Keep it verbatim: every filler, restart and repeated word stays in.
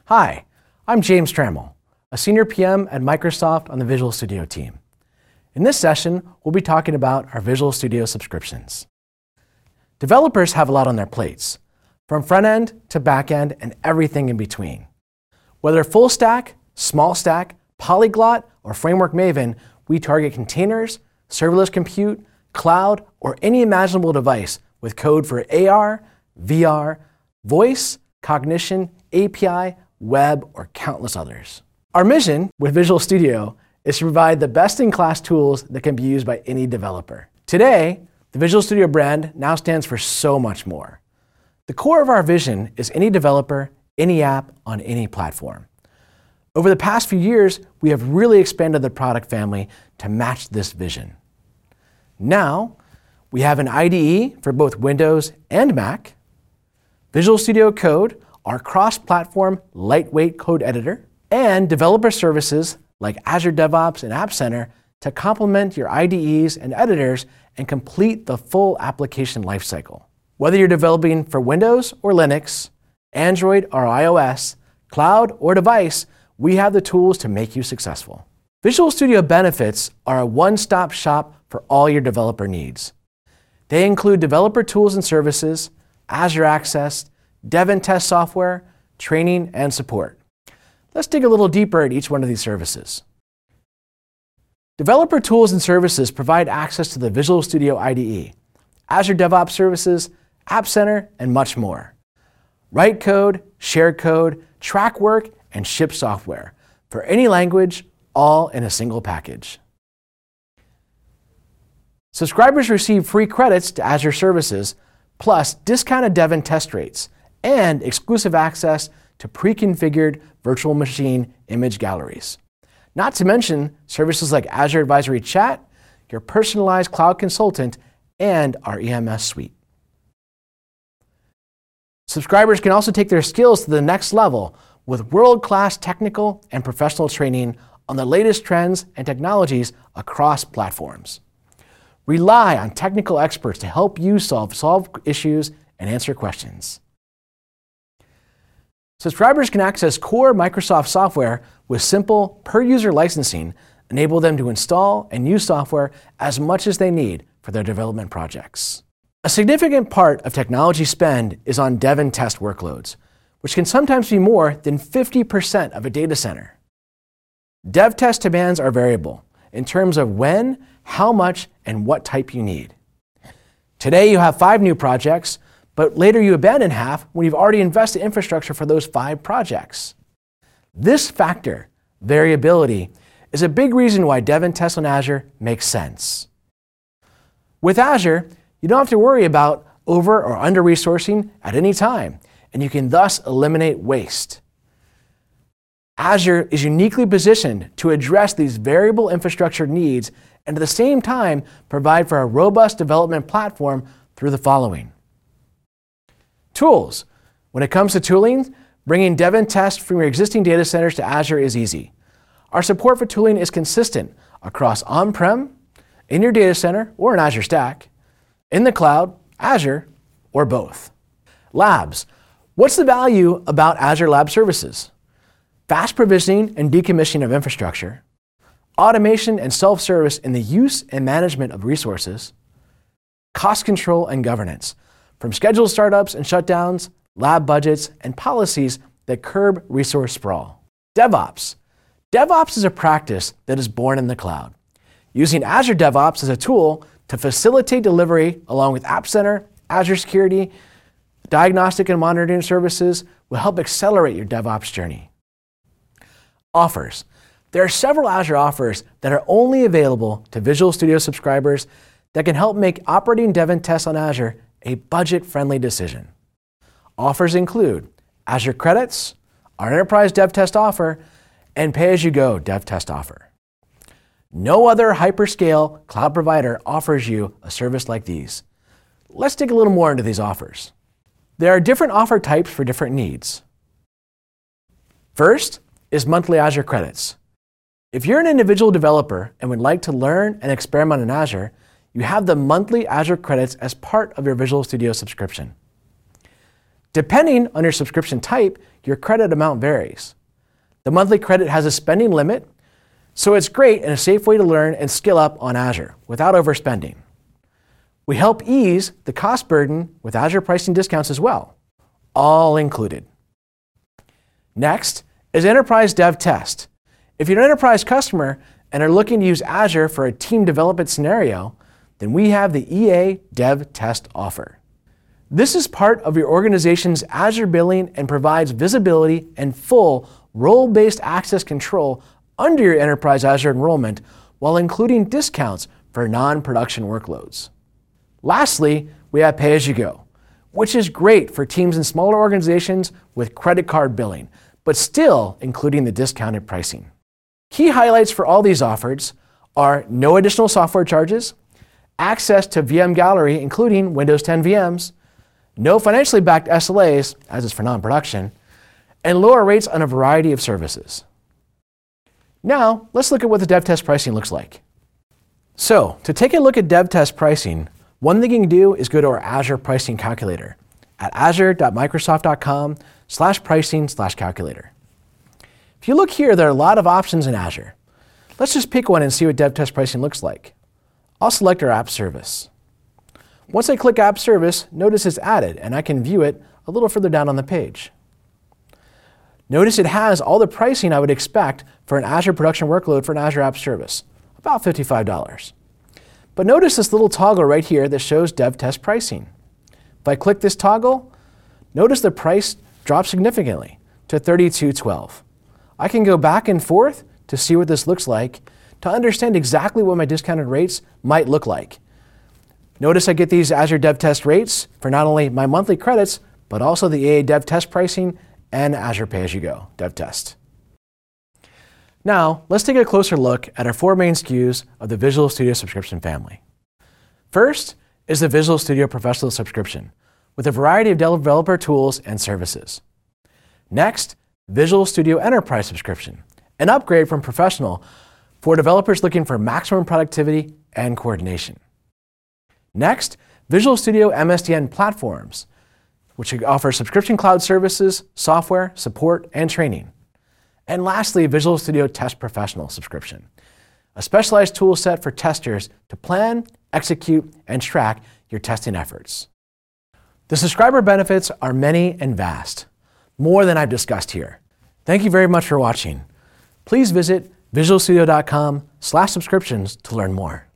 Hi, I'm James Trammell, a Senior P M at Microsoft on the Visual Studio team. In this session, we'll be talking about our Visual Studio subscriptions. Developers have a lot on their plates, from front-end to back-end and everything in between. Whether full stack, small stack, polyglot, or framework Maven, we target containers, serverless compute, cloud, or any imaginable device with code for A R, V R, voice, cognition, A P I, web, or countless others. Our mission with Visual Studio is to provide the best-in-class tools that can be used by any developer. Today, the Visual Studio brand now stands for so much more. The core of our vision is any developer, any app, on any platform. Over the past few years, we have really expanded the product family to match this vision. Now, we have an I D E for both Windows and Mac, Visual Studio Code, our cross-platform lightweight code editor, and developer services like Azure DevOps and App Center to complement your I D Es and editors and complete the full application lifecycle. Whether you're developing for Windows or Linux, Android or iOS, cloud or device, we have the tools to make you successful. Visual Studio benefits are a one-stop shop for all your developer needs. They include developer tools and services, Azure Access, dev and test software, training, and support. Let's dig a little deeper at each one of these services. Developer tools and services provide access to the Visual Studio I D E, Azure DevOps services, App Center, and much more. Write code, share code, track work, and ship software for any language, all in a single package. Subscribers receive free credits to Azure services, plus discounted dev and test rates, and exclusive access to pre-configured virtual machine image galleries. Not to mention services like Azure Advisory Chat, your personalized cloud consultant, and our E M S suite. Subscribers can also take their skills to the next level with world-class technical and professional training on the latest trends and technologies across platforms. Rely on technical experts to help you solve, solve issues and answer questions. Subscribers can access core Microsoft software with simple per-user licensing, enable them to install and use software as much as they need for their development projects. A significant part of technology spend is on dev and test workloads, which can sometimes be more than fifty percent of a data center. Dev test demands are variable in terms of when, how much, and what type you need. Today you have five new projects, but later you abandon half when you've already invested infrastructure for those five projects. This factor, variability, is a big reason why dev and test on Azure makes sense. With Azure, you don't have to worry about over or under resourcing at any time, and you can thus eliminate waste. Azure is uniquely positioned to address these variable infrastructure needs and at the same time provide for a robust development platform through the following. Tools. When it comes to tooling, bringing dev and test from your existing data centers to Azure is easy. Our support for tooling is consistent across on-prem, in your data center or an Azure Stack, in the cloud, Azure, or both. Labs. What's the value about Azure Lab Services? Fast provisioning and decommissioning of infrastructure, automation and self-service in the use and management of resources, cost control and governance, from scheduled startups and shutdowns, lab budgets, and policies that curb resource sprawl. DevOps. DevOps is a practice that is born in the cloud. Using Azure DevOps as a tool to facilitate delivery along with App Center, Azure Security, diagnostic and monitoring services will help accelerate your DevOps journey. Offers. There are several Azure offers that are only available to Visual Studio subscribers that can help make operating dev and test on Azure a budget-friendly decision. Offers include Azure Credits, our Enterprise Dev Test offer, and Pay-as-you-go Dev Test offer. No other hyperscale cloud provider offers you a service like these. Let's dig a little more into these offers. There are different offer types for different needs. First is monthly Azure Credits. If you're an individual developer and would like to learn and experiment in Azure, you have the monthly Azure Credits as part of your Visual Studio subscription. Depending on your subscription type, your credit amount varies. The monthly credit has a spending limit, so it's great and a safe way to learn and skill up on Azure without overspending. We help ease the cost burden with Azure pricing discounts as well, all included. Next is Enterprise Dev Test. If you're an enterprise customer and are looking to use Azure for a team development scenario, then we have the E A Dev Test offer. This is part of your organization's Azure billing and provides visibility and full role-based access control under your enterprise Azure enrollment while including discounts for non-production workloads. Lastly, we have Pay-As-You-Go, which is great for teams in smaller organizations with credit card billing, but still including the discounted pricing. Key highlights for all these offers are no additional software charges, access to V M Gallery including Windows ten V Ms, no financially backed S L As, as is for non-production, and lower rates on a variety of services. Now, let's look at what the Dev Test pricing looks like. So, to take a look at Dev Test pricing, one thing you can do is go to our Azure pricing calculator at azure.microsoft.com slash pricing slash calculator. If you look here, there are a lot of options in Azure. Let's just pick one and see what Dev Test pricing looks like. I'll select our app service. Once I click App Service, notice it's added, and I can view it a little further down on the page. Notice it has all the pricing I would expect for an Azure production workload for an Azure App Service, about fifty-five dollars. But notice this little toggle right here that shows Dev Test pricing. If I click this toggle, notice the price drops significantly to thirty-two twelve. I can go back and forth to see what this looks like to understand exactly what my discounted rates might look like. Notice I get these Azure Dev Test rates for not only my monthly credits, but also the E A Dev Test pricing and Azure Pay-As-You-Go Dev Test. Now, let's take a closer look at our four main S K Us of the Visual Studio subscription family. First is the Visual Studio Professional subscription, with a variety of developer tools and services. Next, Visual Studio Enterprise subscription, an upgrade from Professional for developers looking for maximum productivity and coordination. Next, Visual Studio M S D N Platforms, which offer subscription cloud services, software, support, and training. And lastly, Visual Studio Test Professional subscription, a specialized tool set for testers to plan, execute, and track your testing efforts. The subscriber benefits are many and vast, more than I've discussed here. Thank you very much for watching. Please visit visual studio dot com slash subscriptions to learn more.